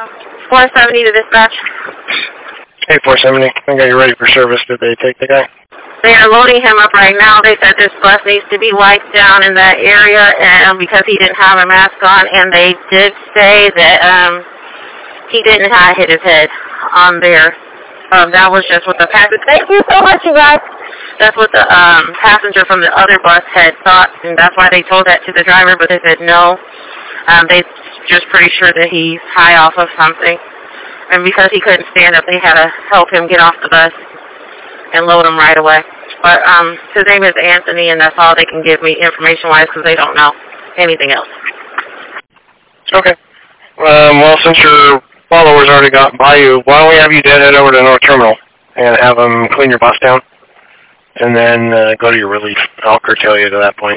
470 to dispatch. Hey, 470. I got you ready for service. Did they take the guy? They are loading him up right now. They said this bus needs to be wiped down in that area and because he didn't have a mask on, and they did say that he didn't hit his head on there. That was just what the passenger. Thank you so much, you guys. That's what the passenger from the other bus had thought, and that's why they told that to the driver, but they said no. They just pretty sure that he's high off of something. And because he couldn't stand up, they had to help him get off the bus and load him right away. But his name is Anthony, and that's all they can give me information-wise because they don't know anything else. Okay. Well, since your followers already got by you, why don't we have you head over to North Terminal and have them clean your bus down, and then go to your relief. I'll curtail you to that point.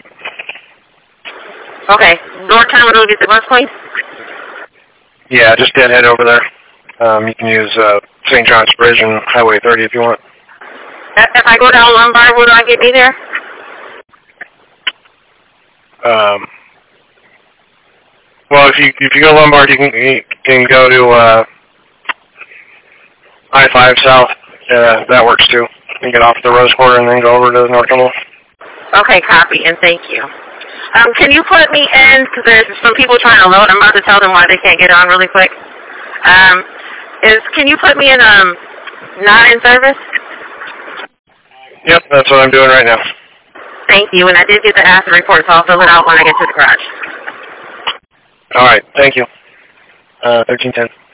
Okay. North Terminal to get the bus cleaned? Yeah, just head over there. You can use St. John's Bridge and Highway 30 if you want. If I go down Lombard, will I get me there? Well, if you go Lombard, you can go to I-5 South. That works too. You can get off the Rose Quarter and then go over to the North Terminal. Okay, copy, and thank you. Can you put me in, because there's some people trying to load. I'm about to tell them why they can't get on really quick. Can you put me in not in service? Yep, that's what I'm doing right now. Thank you, and I did get the acid report, so I'll fill it out when I get to the garage. All right, thank you. 1310.